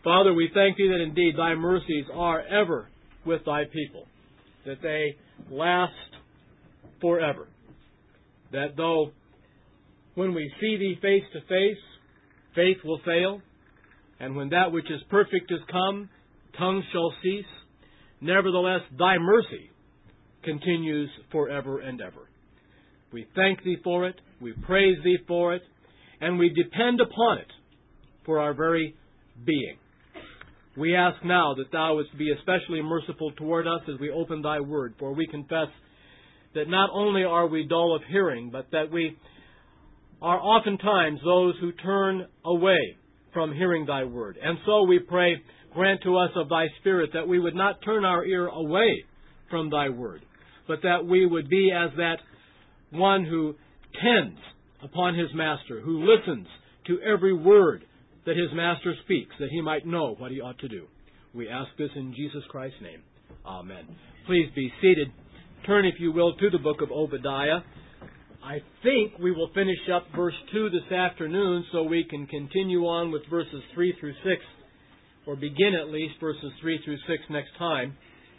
Father, we thank Thee that indeed Thy mercies are ever with Thy people, that they last forever. That though when we see Thee face to face, faith will fail, and when that which is perfect is come, tongues shall cease, nevertheless Thy mercy continues forever and ever. We thank Thee for it, we praise Thee for it, and we depend upon it for our very being. We ask now that Thou wouldst be especially merciful toward us as we open Thy Word, for we confess that not only are we dull of hearing, but that we are oftentimes those who turn away from hearing Thy Word. And so we pray, grant to us of Thy Spirit that we would not turn our ear away from Thy Word, but that we would be as that one who tends upon his master, who listens to every word that his master speaks, that he might know what he ought to do. We ask this in Jesus Christ's name. Amen. Please be seated. Turn, if you will, to the book of Obadiah. I think we will finish up verse 2 this afternoon so we can continue on with verses 3 through 6, or begin at least verses 3 through 6 next time.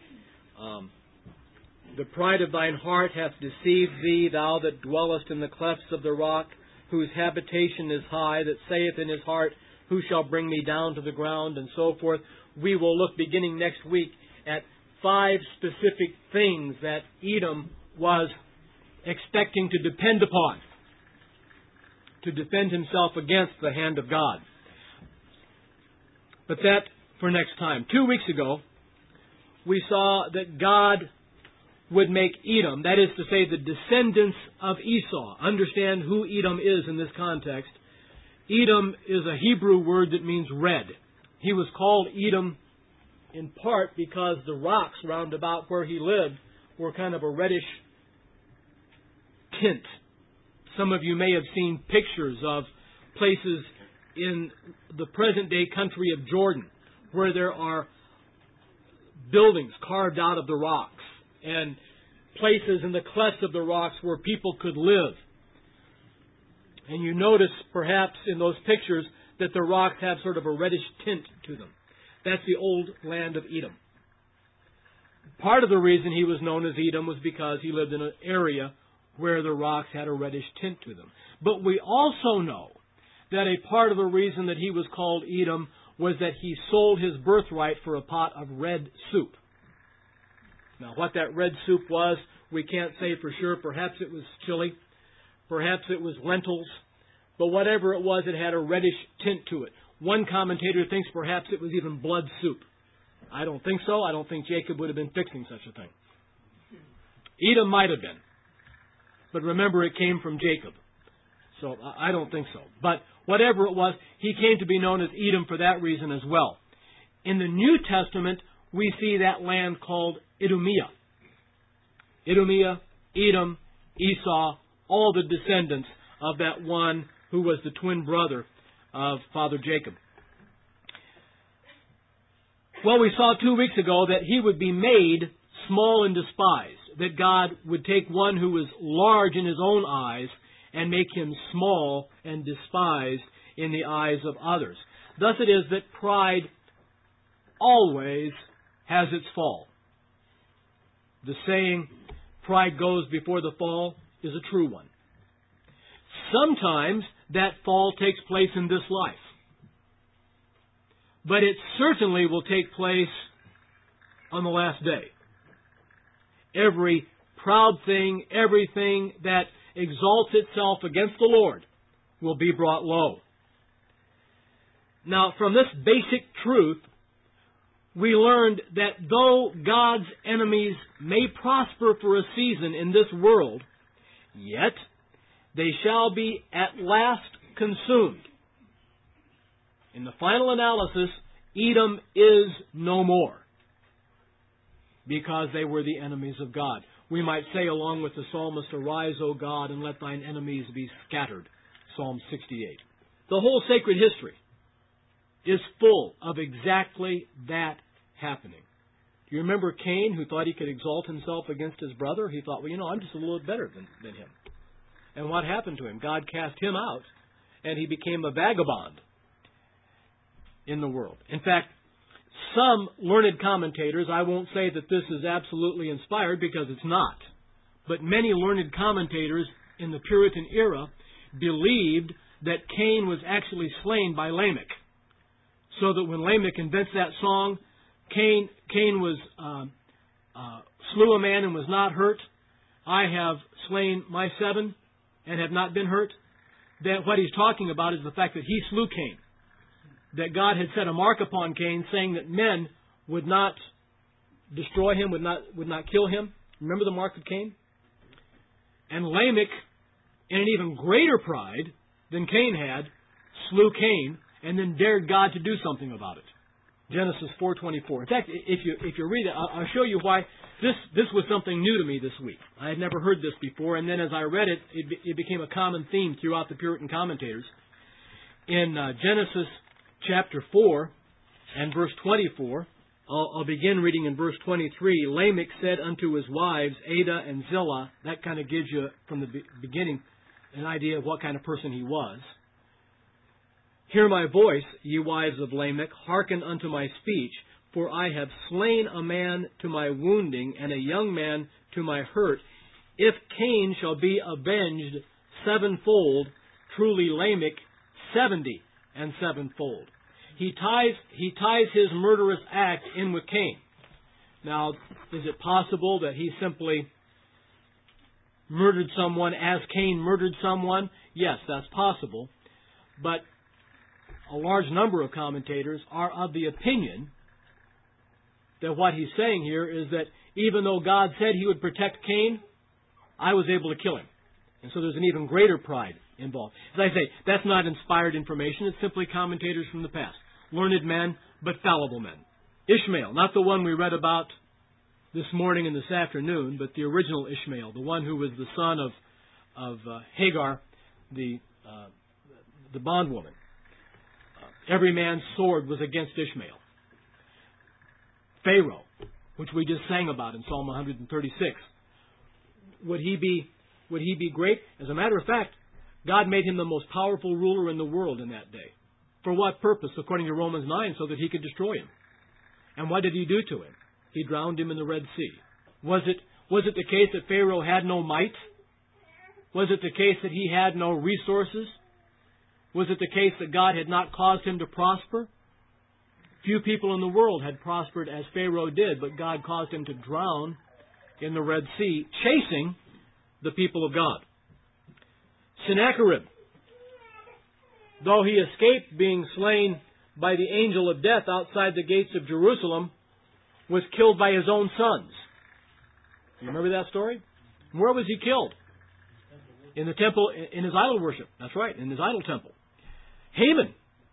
The pride of thine heart hath deceived thee, thou that dwellest in the clefts of the rock, whose habitation is high, that saith in his heart, who shall bring me down to the ground, and so forth. We will look beginning next week at 5 specific things that Edom was expecting to depend upon to defend himself against the hand of God. But that for next time. 2 weeks ago, we saw that God would make Edom, that is to say the descendants of Esau. Understand who Edom is in this context. Edom is a Hebrew word that means red. He was called Edom in part because the rocks round about where he lived were kind of a reddish tint. Some of you may have seen pictures of places in the present-day country of Jordan where there are buildings carved out of the rocks and places in the clefts of the rocks where people could live. And you notice, perhaps, in those pictures that the rocks have sort of a reddish tint to them. That's the old land of Edom. Part of the reason he was known as Edom was because he lived in an area where the rocks had a reddish tint to them. But we also know that a part of the reason that he was called Edom was that he sold his birthright for a pot of red soup. Now, what that red soup was, we can't say for sure. Perhaps it was chili. Perhaps it was lentils. But whatever it was, it had a reddish tint to it. One commentator thinks perhaps it was even blood soup. I don't think so. I don't think Jacob would have been fixing such a thing. Edom might have been. But remember, it came from Jacob. So I don't think so. But whatever it was, he came to be known as Edom for that reason as well. In the New Testament, we see that land called Idumea. Idumea, Edom, Esau, all the descendants of that one who was the twin brother of Father Jacob. Well, we saw 2 weeks ago that he would be made small and despised, that God would take one who was large in his own eyes and make him small and despised in the eyes of others. Thus it is that pride always has its fall. The saying, pride goes before the fall, is a true one. Sometimes that fall takes place in this life. But it certainly will take place on the last day. Every proud thing, everything that exalts itself against the Lord will be brought low. Now, from this basic truth, we learned that though God's enemies may prosper for a season in this world, yet they shall be at last consumed. In the final analysis, Edom is no more, because they were the enemies of God. We might say along with the psalmist, arise, O God, and let thine enemies be scattered. Psalm 68. The whole sacred history is full of exactly that happening. Do you remember Cain, who thought he could exalt himself against his brother? He thought, well, I'm just a little bit better than him. And what happened to him? God cast him out, and he became a vagabond. in the world. In fact, some learned commentators, I won't say that this is absolutely inspired because it's not, but many learned commentators in the Puritan era believed that Cain was actually slain by Lamech. So that when Lamech invents that song, Cain was slew a man and was not hurt. I have slain my 7 and have not been hurt. That what he's talking about is the fact that he slew Cain. That God had set a mark upon Cain, saying that men would not destroy him, would not kill him. Remember the mark of Cain? And Lamech, in an even greater pride than Cain had, slew Cain and then dared God to do something about it. Genesis 4:24. In fact, if you read it, I'll show you why this was something new to me this week. I had never heard this before, and then as I read it, it became a common theme throughout the Puritan commentators. In Genesis chapter 4 and verse 24, I'll begin reading in verse 23. Lamech said unto his wives, Adah and Zillah. That kind of gives you, from the beginning, an idea of what kind of person he was. Hear my voice, ye wives of Lamech, hearken unto my speech, for I have slain a man to my wounding, and a young man to my hurt. If Cain shall be avenged 7-fold, truly Lamech 70 and 7-fold. He ties his murderous act in with Cain. Now, is it possible that he simply murdered someone as Cain murdered someone? Yes, that's possible. But a large number of commentators are of the opinion that what he's saying here is that even though God said He would protect Cain, I was able to kill him. And so there's an even greater pride involved. As I say, that's not inspired information. It's simply commentators from the past. Learned men, but fallible men. Ishmael, not the one we read about this morning and this afternoon, but the original Ishmael, the one who was the son of Hagar, the bondwoman. Every man's sword was against Ishmael. Pharaoh, which we just sang about in Psalm 136. Would he be great? As a matter of fact, God made him the most powerful ruler in the world in that day. For what purpose? According to Romans 9, so that he could destroy him. And what did he do to him? He drowned him in the Red Sea. Was it the case that Pharaoh had no might? Was it the case that he had no resources? Was it the case that God had not caused him to prosper? Few people in the world had prospered as Pharaoh did, but God caused him to drown in the Red Sea, chasing the people of God. Sennacherib, though he escaped being slain by the angel of death outside the gates of Jerusalem, was killed by his own sons. You remember that story? Where was he killed? In the temple, in his idol worship. That's right, in his idol temple. Haman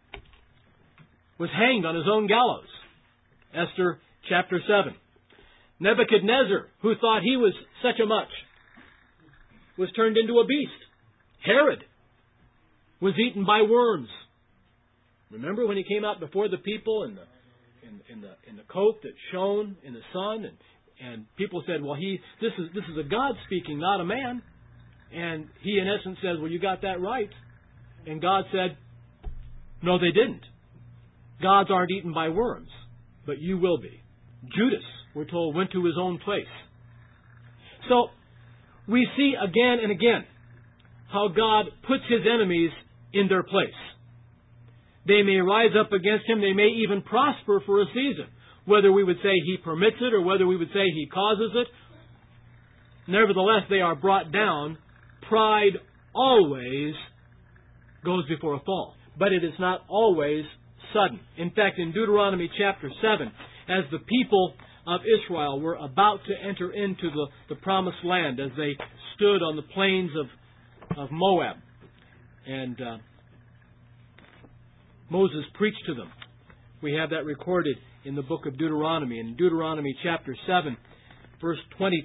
was hanged on his own gallows. Esther chapter 7. Nebuchadnezzar, who thought he was such a much, was turned into a beast. Herod was eaten by worms. Remember when he came out before the people in the coat that shone in the sun, and people said, "Well, this is a God speaking, not a man." And he, in essence, says, "Well, you got that right." And God said, "No, they didn't. Gods aren't eaten by worms, but you will be." Judas, we're told, went to his own place. So we see again and again how God puts His enemies in their place. They may rise up against Him. They may even prosper for a season. Whether we would say He permits it or whether we would say He causes it, nevertheless, they are brought down. Pride always goes before a fall. But it is not always sudden. In fact, in Deuteronomy chapter 7, as the people of Israel were about to enter into the promised land, as they stood on the plains of Moab, and Moses preached to them. We have that recorded in the book of Deuteronomy. In Deuteronomy chapter 7, verse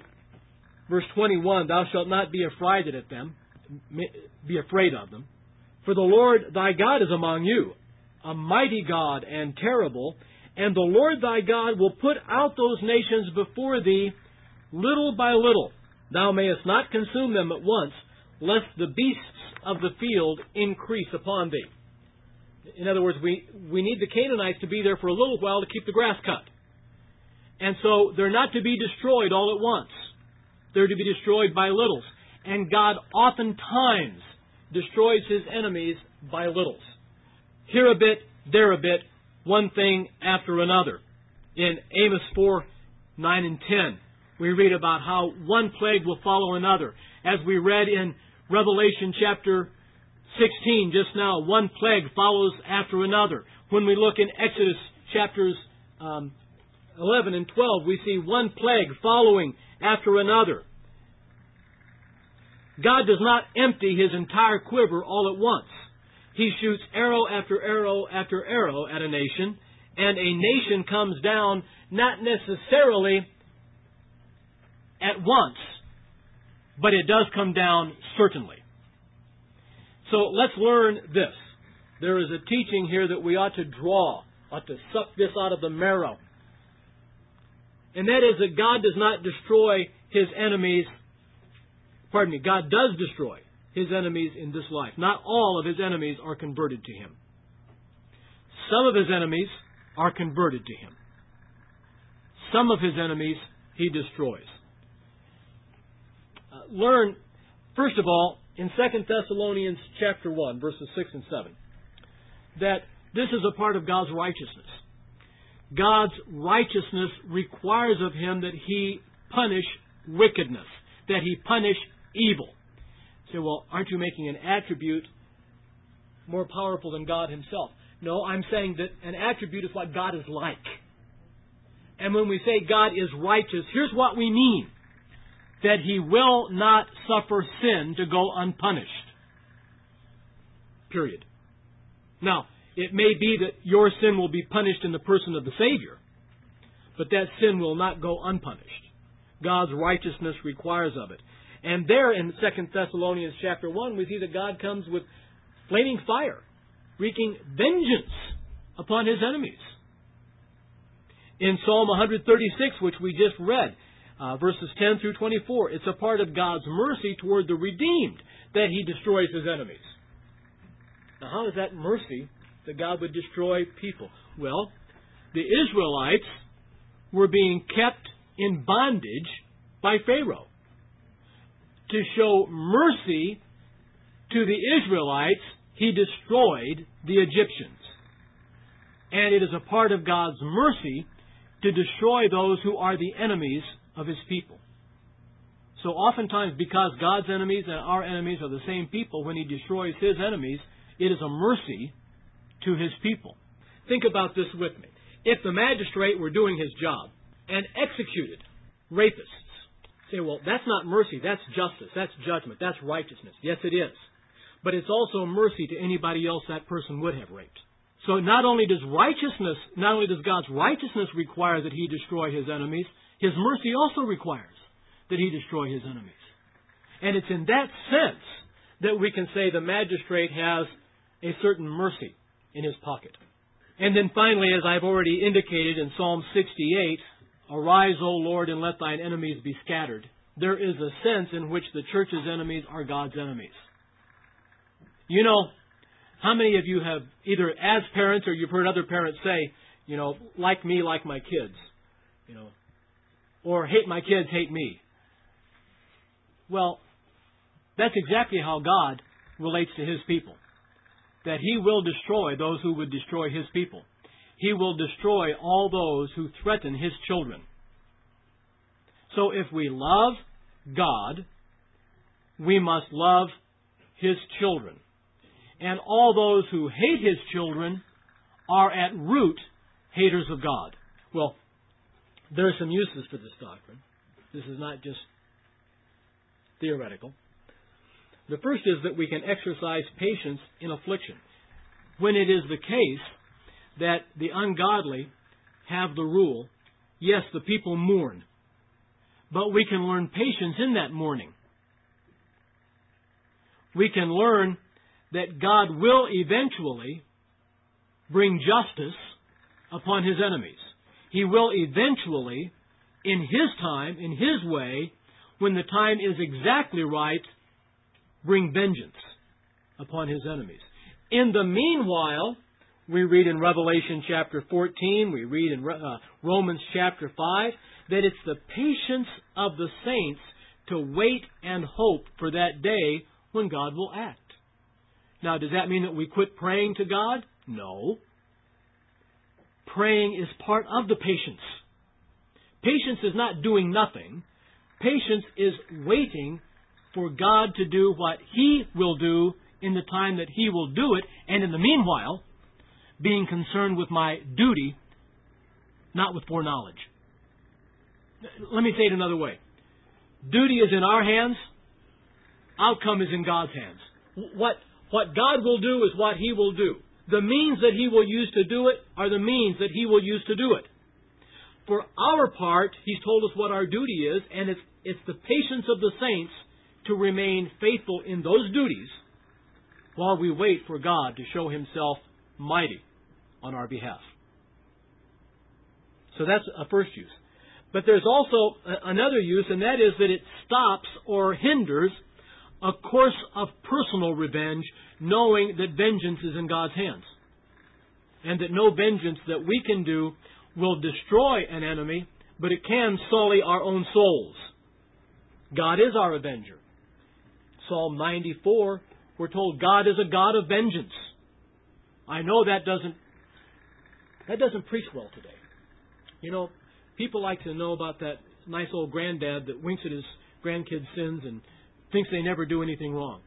21, "Thou shalt not be affrighted at them, be afraid of them. For the Lord thy God is among you, a mighty God and terrible, and the Lord thy God will put out those nations before thee little by little. Thou mayest not consume them at once, lest the beasts of the field increase upon thee." In other words, we need the Canaanites to be there for a little while to keep the grass cut. And so they're not to be destroyed all at once. They're to be destroyed by littles. And God oftentimes destroys His enemies by littles. Here a bit, there a bit, one thing after another. In Amos 4, 9 and 10, we read about how one plague will follow another. As we read in Revelation chapter 16 just now, one plague follows after another. When we look in Exodus chapters 11 and 12, we see one plague following after another. God does not empty His entire quiver all at once. He shoots arrow after arrow after arrow at a nation, and a nation comes down not necessarily at once, but it does come down certainly. So let's learn this. There is a teaching here that we ought to draw, ought to suck this out of the marrow. And that is that God does not destroy His enemies. God does destroy His enemies in this life. Not all of His enemies are converted to Him. Some of His enemies are converted to Him. Some of His enemies He destroys. Learn, first of all, in 2 Thessalonians chapter 1, verses 6 and 7, that this is a part of God's righteousness. God's righteousness requires of Him that He punish wickedness, that He punish evil. You say, well, aren't you making an attribute more powerful than God Himself? No, I'm saying that an attribute is what God is like. And when we say God is righteous, here's what we mean. That He will not suffer sin to go unpunished. Period. Now, it may be that your sin will be punished in the person of the Savior, but that sin will not go unpunished. God's righteousness requires of it. And there in 2 Thessalonians chapter 1, we see that God comes with flaming fire, wreaking vengeance upon His enemies. In Psalm 136, which we just read, verses 10 through 24, it's a part of God's mercy toward the redeemed that He destroys His enemies. Now, how is that mercy that God would destroy people? Well, the Israelites were being kept in bondage by Pharaoh. To show mercy to the Israelites, He destroyed the Egyptians. And it is a part of God's mercy to destroy those who are the enemies of His people. So oftentimes, because God's enemies and our enemies are the same people, when He destroys His enemies, it is a mercy to His people. Think about this with me. If the magistrate were doing his job and executed rapists, say, well, that's not mercy, that's justice, that's judgment, that's righteousness. Yes, it is. But it's also mercy to anybody else that person would have raped. So not only does God's righteousness require that He destroy His enemies, His mercy also requires that He destroy His enemies. And it's in that sense that we can say the magistrate has a certain mercy in his pocket. And then finally, as I've already indicated in Psalm 68, "Arise, O Lord, and let Thine enemies be scattered." There is a sense in which the church's enemies are God's enemies. You know, how many of you have, either as parents or you've heard other parents say, like me, like my kids, or hate my kids, hate me. Well, that's exactly how God relates to His people. That He will destroy those who would destroy His people. He will destroy all those who threaten His children. So if we love God, we must love His children. And all those who hate His children are at root haters of God. Well, there are some uses for this doctrine. This is not just theoretical. The first is that we can exercise patience in affliction. When it is the case that the ungodly have the rule, yes, the people mourn, but we can learn patience in that mourning. We can learn that God will eventually bring justice upon His enemies. He will eventually, in His time, in His way, when the time is exactly right, bring vengeance upon His enemies. In the meanwhile, We read in Revelation chapter 14, we read in Romans chapter 5, that it's the patience of the saints to wait and hope for that day when God will act. Now, does that mean that we quit praying to God? No. Praying is part of the patience. Patience is not doing nothing. Patience is waiting for God to do what He will do in the time that He will do it, and in the meanwhile, being concerned with my duty, not with foreknowledge. Let me say it another way. Duty is in our hands. Outcome is in God's hands. What God will do is what He will do. The means that He will use to do it are the means that He will use to do it. For our part, He's told us what our duty is, and it's the patience of the saints to remain faithful in those duties while we wait for God to show Himself mighty on our behalf. So that's a first use. But there's also another use, and that is that it stops or hinders a course of personal revenge, knowing that vengeance is in God's hands. And that no vengeance that we can do will destroy an enemy, but it can sully our own souls. God is our avenger. Psalm 94, we're told God is a God of vengeance. I know that doesn't preach well today. You know, people like to know about that nice old granddad that winks at his grandkids' sins and thinks they never do anything wrong.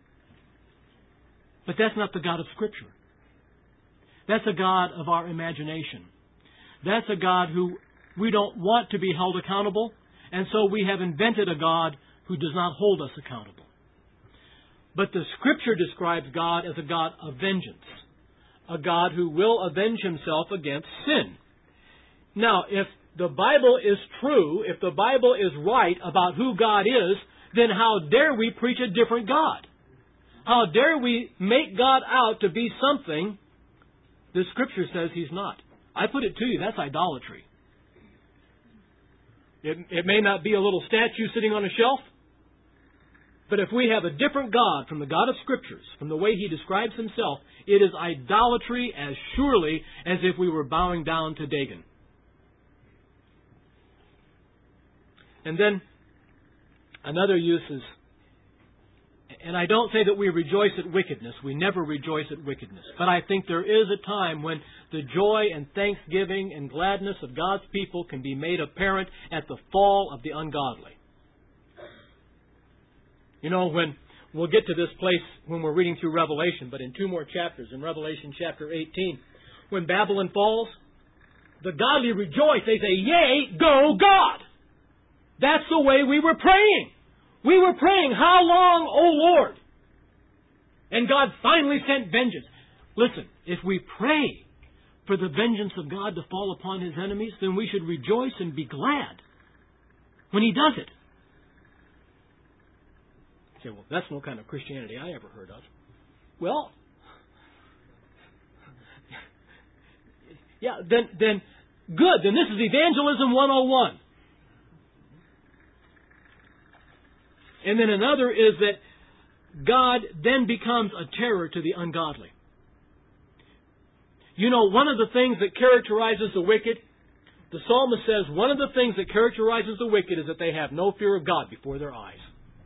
But that's not the God of Scripture. That's a God of our imagination. That's a God who we don't want to be held accountable, and so we have invented a God who does not hold us accountable. But the Scripture describes God as a God of vengeance, a God who will avenge Himself against sin. Now, if the Bible is true, if the Bible is right about who God is, then how dare we preach a different God? How dare we make God out to be something the Scripture says He's not? I put it to you, that's idolatry. It may not be a little statue sitting on a shelf, but if we have a different God from the God of Scriptures, from the way He describes Himself, it is idolatry as surely as if we were bowing down to Dagon. And then another use is, and I don't say that we rejoice at wickedness. We never rejoice at wickedness. But I think there is a time when the joy and thanksgiving and gladness of God's people can be made apparent at the fall of the ungodly. You know, when we'll get to this place when we're reading through Revelation, but in 2 more chapters, in Revelation chapter 18, when Babylon falls, the godly rejoice. They say, "Yea, go God!" That's the way we were praying. We were praying, "How long, O Lord?" And God finally sent vengeance. Listen, if we pray for the vengeance of God to fall upon His enemies, then we should rejoice and be glad when He does it. You say, well, that's no kind of Christianity I ever heard of. Well, yeah, then good. Then this is Evangelism 101. And then another is that God then becomes a terror to the ungodly. You know, one of the things that characterizes the wicked, the psalmist says, one of the things that characterizes the wicked is that they have no fear of God before their eyes.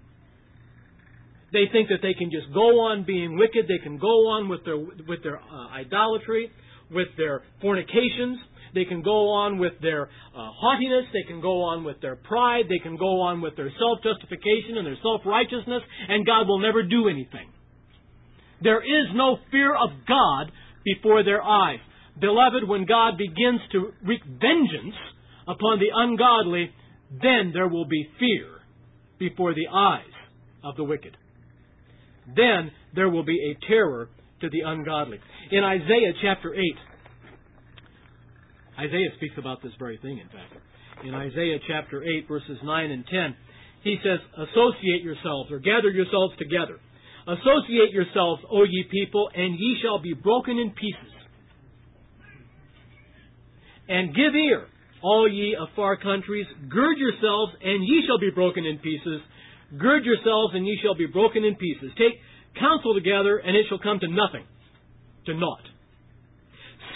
They think that they can just go on being wicked. They can go on with their idolatry, with their fornications. They can go on with their haughtiness. They can go on with their pride. They can go on with their self-justification and their self-righteousness, and God will never do anything. There is no fear of God before their eyes. Beloved, when God begins to wreak vengeance upon the ungodly, then there will be fear before the eyes of the wicked. Then there will be a terror to the ungodly. In Isaiah chapter 8, Isaiah speaks about this very thing, in fact. In Isaiah chapter 8, verses 9 and 10, he says, "Associate yourselves," or gather yourselves together. "Associate yourselves, O ye people, and ye shall be broken in pieces. And give ear, all ye of far countries. Gird yourselves, and ye shall be broken in pieces. Gird yourselves, and ye shall be broken in pieces. Take counsel together, and it shall come to nothing," to naught.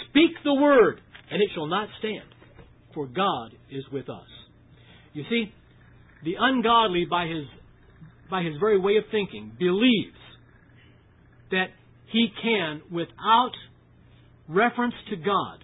speak the word, and it shall not stand, for God is with us. You see, the ungodly, by his very way of thinking, believes that he can, without reference to God,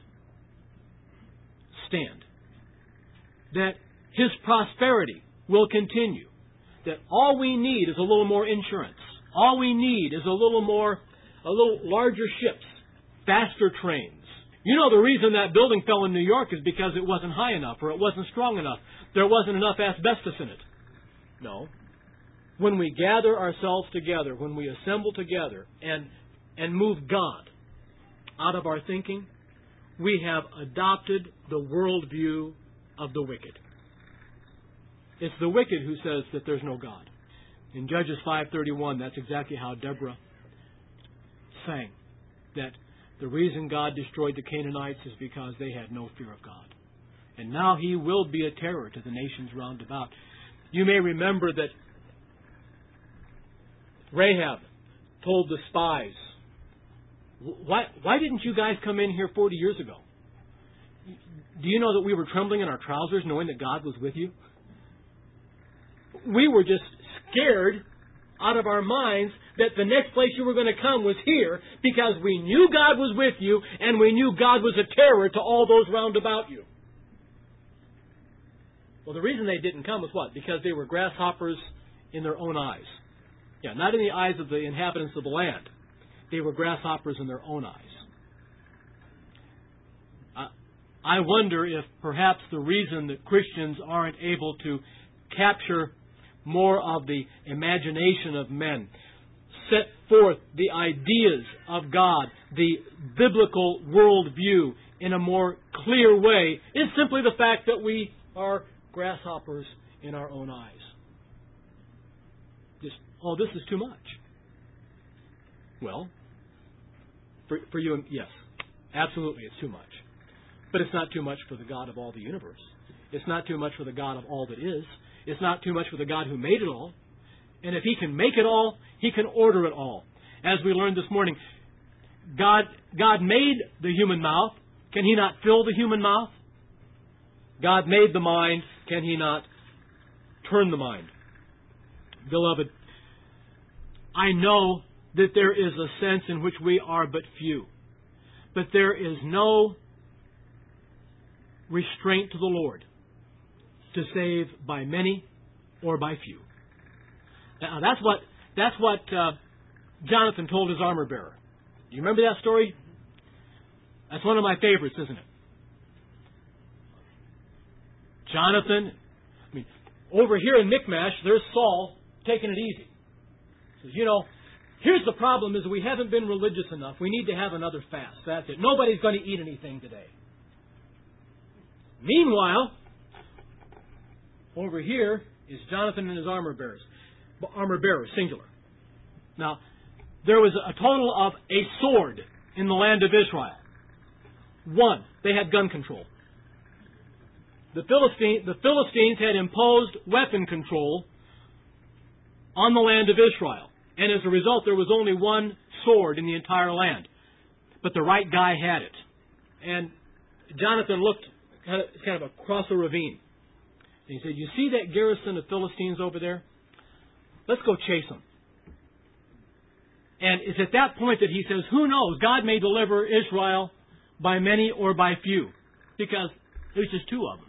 stand. That his prosperity will continue. That all we need is a little more insurance. All we need is a little larger ships, faster trains. You know the reason that building fell in New York is because it wasn't high enough or it wasn't strong enough. There wasn't enough asbestos in it. No. When we gather ourselves together, when we assemble together and move God out of our thinking, we have adopted the worldview of the wicked. It's the wicked who says that there's no God. In Judges 5:31, that's exactly how Deborah sang. That the reason God destroyed the Canaanites is because they had no fear of God. And now He will be a terror to the nations round about. You may remember that Rahab told the spies, why didn't you guys come in here 40 years ago? Do you know that we were trembling in our trousers knowing that God was with you? We were just scared out of our minds that the next place you were going to come was here because we knew God was with you and we knew God was a terror to all those round about you. Well, the reason they didn't come was what? Because they were grasshoppers in their own eyes. Yeah, not in the eyes of the inhabitants of the land. They were grasshoppers in their own eyes. I wonder if perhaps the reason that Christians aren't able to capture more of the imagination of men, set forth the ideas of God, the biblical worldview in a more clear way, is simply the fact that we are grasshoppers in our own eyes. Just, this is too much. Well, for you, yes, absolutely it's too much. But it's not too much for the God of all the universe. It's not too much for the God of all that is. It's not too much for the God who made it all. And if He can make it all, He can order it all. As we learned this morning, God made the human mouth. Can He not fill the human mouth? God made the mind. Can He not turn the mind? Beloved, I know that there is a sense in which we are but few. But there is no restraint to the Lord to save by many or by few. Now that's what Jonathan told his armor bearer. Do you remember that story? That's one of my favorites, isn't it? Jonathan, over here in Michmash, there's Saul taking it easy. He says, here's the problem is we haven't been religious enough. We need to have another fast. That's it. Nobody's going to eat anything today. Meanwhile, over here is Jonathan and his armor bearers, singular. Now, there was a total of a sword in the land of Israel. One, they had gun control. The Philistines had imposed weapon control on the land of Israel. And as a result, there was only one sword in the entire land. But the right guy had it. And Jonathan looked kind of across a ravine. And he said, you see that garrison of Philistines over there? Let's go chase them. And it's at that point that he says, who knows? God may deliver Israel by many or by few. Because there's just two of them.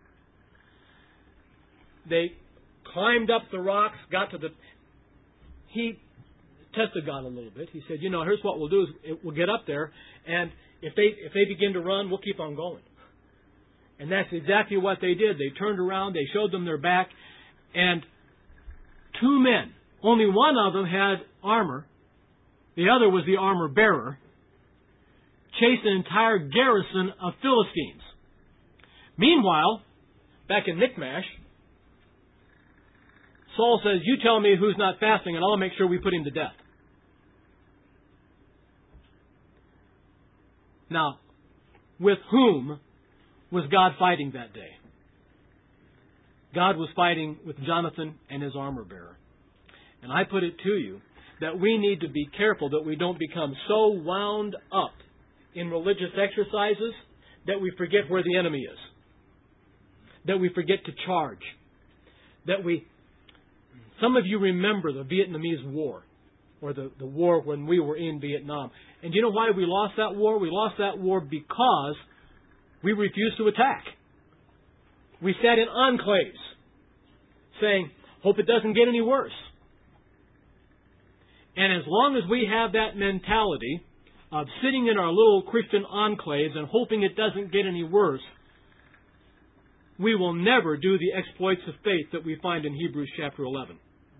They climbed up the rocks, got to He tested God a little bit. He said, here's what we'll do is we'll get up there, and if they begin to run, we'll keep on going. And that's exactly what they did. They turned around, they showed them their back, and two men, only one of them had armor, the other was the armor bearer, chased an entire garrison of Philistines. Meanwhile, back in Michmash, Saul says, you tell me who's not fasting and I'll make sure we put him to death. Now, with whom was God fighting that day? God was fighting with Jonathan and his armor bearer. And I put it to you that we need to be careful that we don't become so wound up in religious exercises that we forget where the enemy is, that we forget to charge, some of you remember the Vietnamese War, or the war when we were in Vietnam. And do you know why we lost that war? We lost that war because we refused to attack. We sat in enclaves saying, hope it doesn't get any worse. And as long as we have that mentality of sitting in our little Christian enclaves and hoping it doesn't get any worse, we will never do the exploits of faith that we find in Hebrews chapter 11.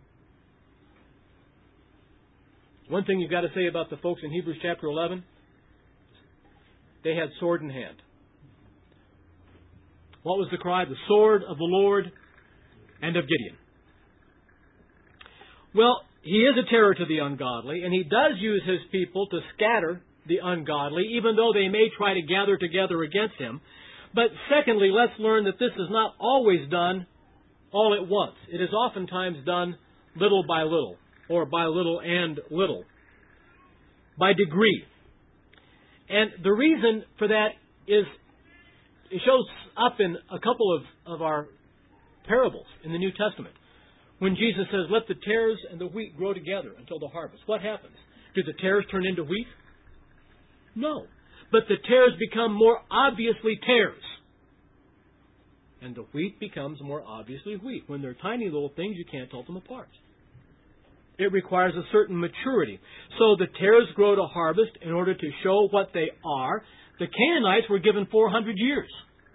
One thing you've got to say about the folks in Hebrews chapter 11, they had sword in hand. What was the cry? The sword of the Lord and of Gideon. Well, he is a terror to the ungodly, and he does use his people to scatter the ungodly, even though they may try to gather together against him. But secondly, let's learn that this is not always done all at once. It is oftentimes done little by little, or by little and little, by degree. And the reason for that is it shows up in a couple of our parables in the New Testament. When Jesus says, let the tares and the wheat grow together until the harvest. What happens? Do the tares turn into wheat? No. But the tares become more obviously tares. And the wheat becomes more obviously wheat. When they're tiny little things, you can't tell them apart. It requires a certain maturity. So the tares grow to harvest in order to show what they are. The Canaanites were given 400 years.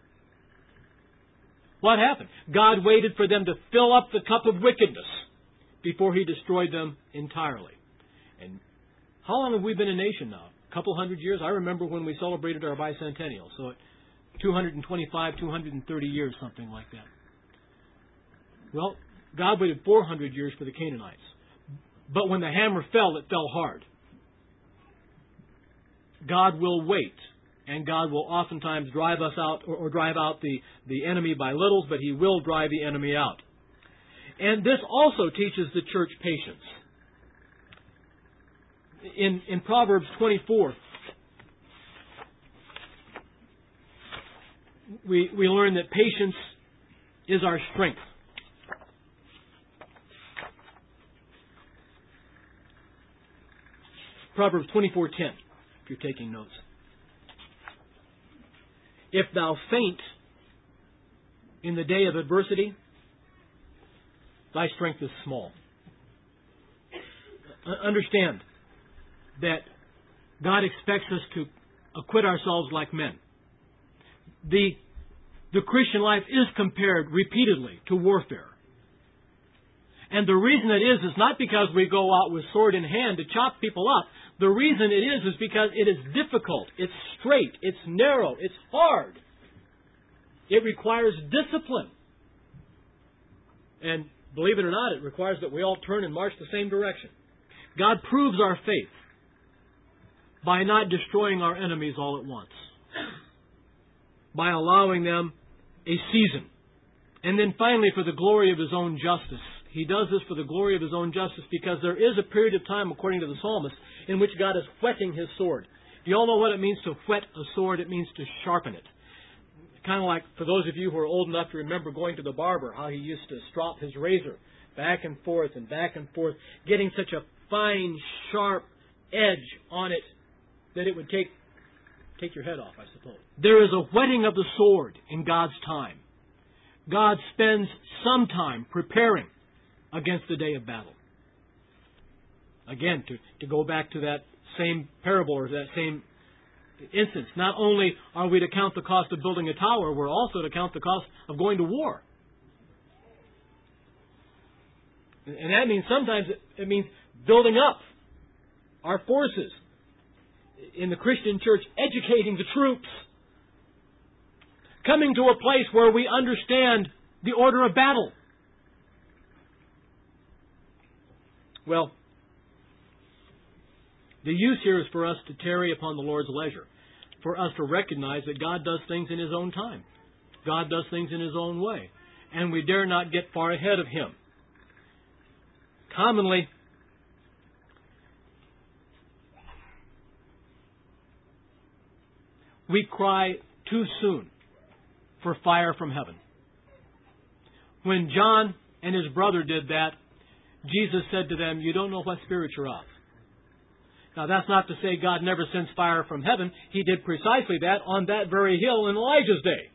What happened? God waited for them to fill up the cup of wickedness before He destroyed them entirely. And how long have we been a nation now? A couple hundred years? I remember when we celebrated our bicentennial. So 225, 230 years, something like that. Well, God waited 400 years for the Canaanites. But when the hammer fell, it fell hard. God will wait. And God will oftentimes drive us out or drive out the enemy by littles, but He will drive the enemy out. And this also teaches the church patience. In Proverbs 24, we learn that patience is our strength. Proverbs 24:10, if you're taking notes. If thou faint in the day of adversity, thy strength is small. Understand that God expects us to acquit ourselves like men. The Christian life is compared repeatedly to warfare. And the reason it is not because we go out with sword in hand to chop people up. The reason it is because it is difficult, it's straight, it's narrow, it's hard. It requires discipline. And believe it or not, it requires that we all turn and march the same direction. God proves our faith by not destroying our enemies all at once, by allowing them a season. And then finally, for the glory of His own justice. He does this for the glory of His own justice because there is a period of time, according to the psalmist, in which God is whetting His sword. Do you all know what it means to whet a sword? It means to sharpen it. Kind of like, for those of you who are old enough to remember going to the barber, how he used to strop his razor back and forth, getting such a fine, sharp edge on it that it would take your head off, I suppose. There is a whetting of the sword in God's time. God spends some time preparing against the day of battle. Again, to go back to that same parable or that same instance, not only are we to count the cost of building a tower, we're also to count the cost of going to war. And that means sometimes it means building up our forces in the Christian church, educating the troops, coming to a place where we understand the order of battle. Well, the use here is for us to tarry upon the Lord's leisure, for us to recognize that God does things in His own time. God does things in His own way, and we dare not get far ahead of Him. Commonly, we cry too soon for fire from heaven. When John and his brother did that, Jesus said to them, you don't know what spirit you're of. Now, that's not to say God never sends fire from heaven. He did precisely that on that very hill in Elijah's day.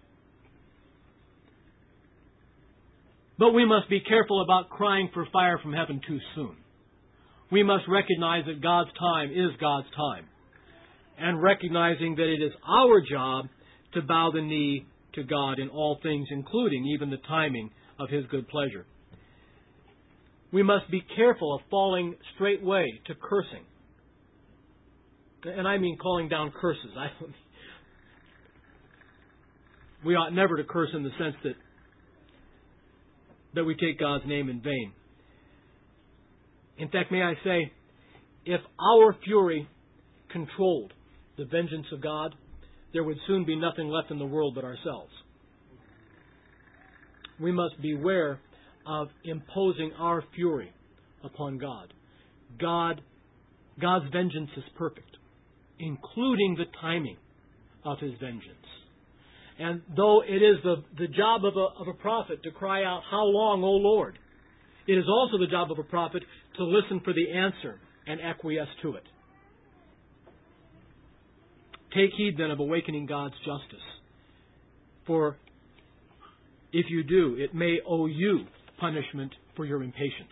But we must be careful about crying for fire from heaven too soon. We must recognize that God's time is God's time, and recognizing that it is our job to bow the knee to God in all things, including even the timing of His good pleasure. We must be careful of falling straightway to cursing. And I mean calling down curses. We ought never to curse in the sense that we take God's name in vain. In fact, may I say, if our fury controlled the vengeance of God, there would soon be nothing left in the world but ourselves. We must beware of imposing our fury upon God. God's vengeance is perfect, including the timing of His vengeance. And though it is the job of a prophet to cry out, how long, O Lord? It is also the job of a prophet to listen for the answer and acquiesce to it. Take heed then of awakening God's justice. For if you do, it may owe you punishment for your impatience.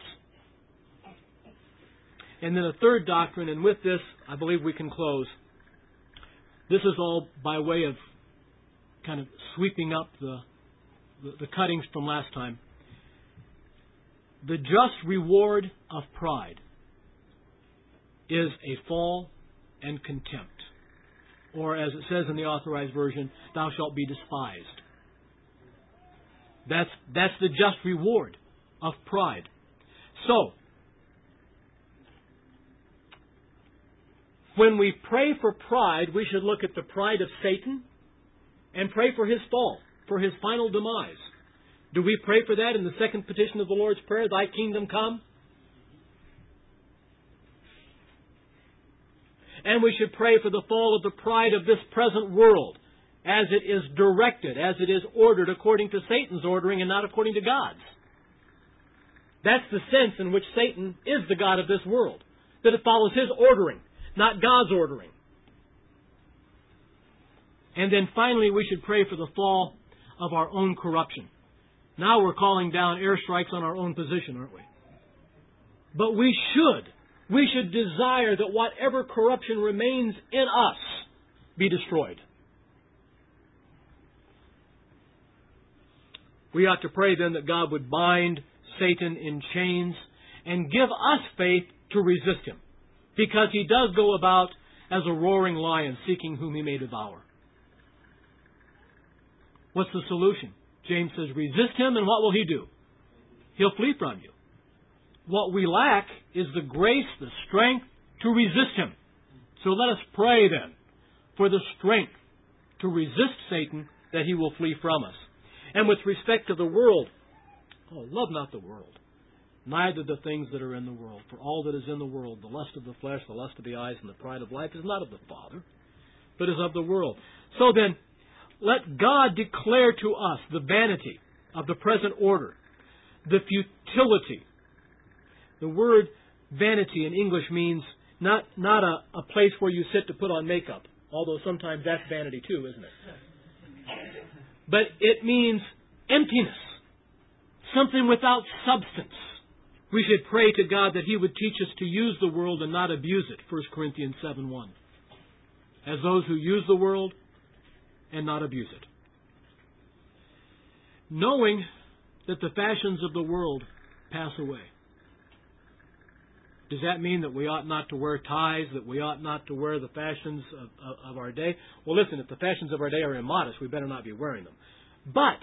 And then a third doctrine, and with this I believe we can close. This is all by way of kind of sweeping up the cuttings from last time. The just reward of pride is a fall and contempt. Or as it says in the Authorized Version, thou shalt be despised. That's the just reward of pride. So, when we pray for pride, we should look at the pride of Satan and pray for his fall, for his final demise. Do we pray for that in the second petition of the Lord's Prayer, Thy kingdom come? And we should pray for the fall of the pride of this present world, as it is directed, as it is ordered according to Satan's ordering and not according to God's. That's the sense in which Satan is the God of this world, that it follows his ordering, not God's ordering. And then finally, we should pray for the fall of our own corruption. Now we're calling down airstrikes on our own position, aren't we? But we should desire that whatever corruption remains in us be destroyed. We ought to pray then that God would bind Satan in chains and give us faith to resist him, because he does go about as a roaring lion seeking whom he may devour. What's the solution? James says, resist him, and what will he do? He'll flee from you. What we lack is the grace, the strength to resist him. So let us pray then for the strength to resist Satan, that he will flee from us. And with respect to the world, love not the world, neither the things that are in the world. For all that is in the world, the lust of the flesh, the lust of the eyes, and the pride of life, is not of the Father, but is of the world. So then, let God declare to us the vanity of the present order, the futility. The word vanity in English means not a place where you sit to put on makeup, although sometimes that's vanity too, isn't it? But it means emptiness, something without substance. We should pray to God that He would teach us to use the world and not abuse it, 1 Corinthians 7:1. As those who use the world and not abuse it. Knowing that the fashions of the world pass away. Does that mean that we ought not to wear ties, that we ought not to wear the fashions of our day? Well, listen, if the fashions of our day are immodest, we better not be wearing them. But,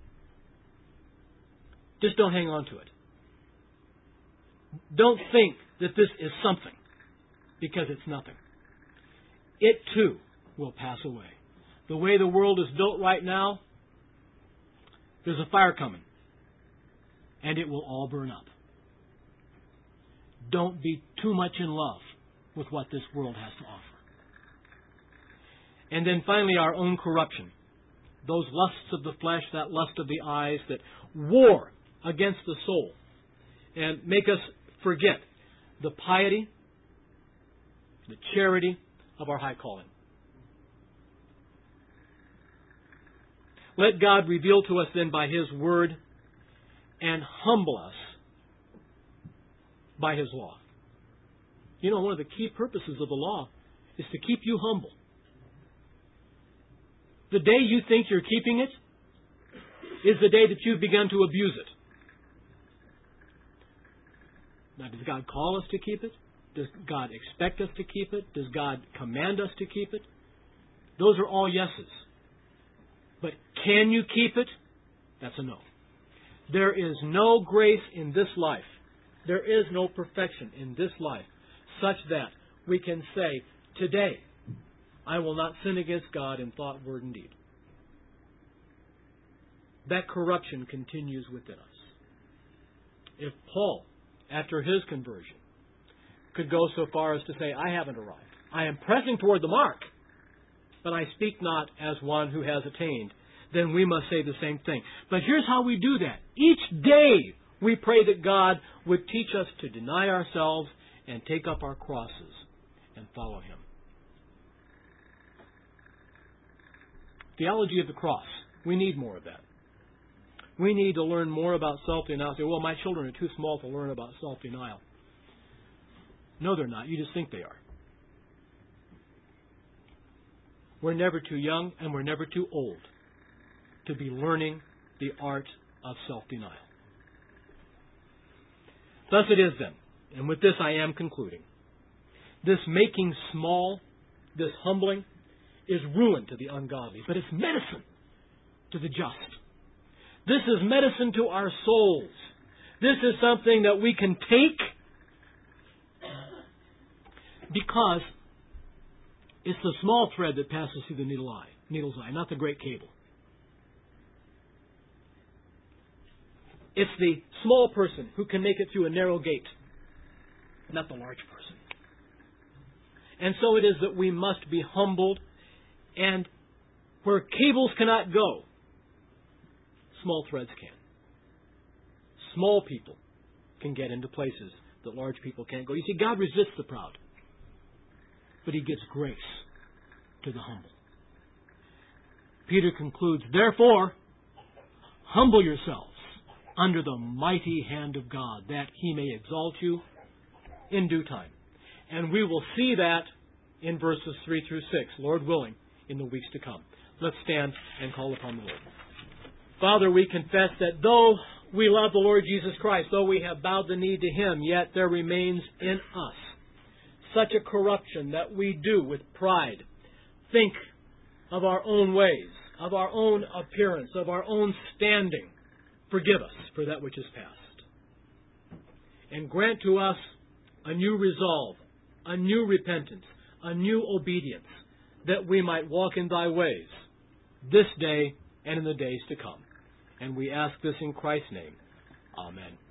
just don't hang on to it. Don't think that this is something, because it's nothing. It too will pass away. The way the world is built right now, there's a fire coming, and it will all burn up. Don't be too much in love with what this world has to offer. And then finally, our own corruption. Those lusts of the flesh, that lust of the eyes that war against the soul and make us forget the piety, the charity of our high calling. Let God reveal to us then by His Word and humble us by His law. You know, one of the key purposes of the law is to keep you humble. The day you think you're keeping it is the day that you've begun to abuse it. Now, does God call us to keep it? Does God expect us to keep it? Does God command us to keep it? Those are all yeses. But can you keep it? That's a no. There is no grace in this life. There is no perfection in this life such that we can say, today, I will not sin against God in thought, word, and deed. That corruption continues within us. If Paul, after his conversion, could go so far as to say, I haven't arrived. I am pressing toward the mark, but I speak not as one who has attained, then we must say the same thing. But here's how we do that. Each day we pray that God would teach us to deny ourselves and take up our crosses and follow Him. Theology of the cross. We need more of that. We need to learn more about self-denial. Say, well, my children are too small to learn about self-denial. No, they're not. You just think they are. We're never too young and we're never too old to be learning the art of self-denial. Thus it is then, and with this I am concluding, this making small, this humbling, is ruin to the ungodly, but it's medicine to the just. This is medicine to our souls. This is something that we can take because it's the small thread that passes through the needle's eye, not the great cable. It's the small person who can make it through a narrow gate, not the large person. And so it is that we must be humbled, and where cables cannot go, small threads can. Small people can get into places that large people can't go. You see, God resists the proud, but He gives grace to the humble. Peter concludes, therefore, humble yourselves under the mighty hand of God, that He may exalt you in due time. And we will see that in verses 3 through 6, Lord willing, in the weeks to come. Let's stand and call upon the Lord. Father, we confess that though we love the Lord Jesus Christ, though we have bowed the knee to Him, yet there remains in us such a corruption that we do with pride think of our own ways, of our own appearance, of our own standing. Forgive us for that which is past. And grant to us a new resolve, a new repentance, a new obedience, that we might walk in Thy ways this day and in the days to come. And we ask this in Christ's name. Amen.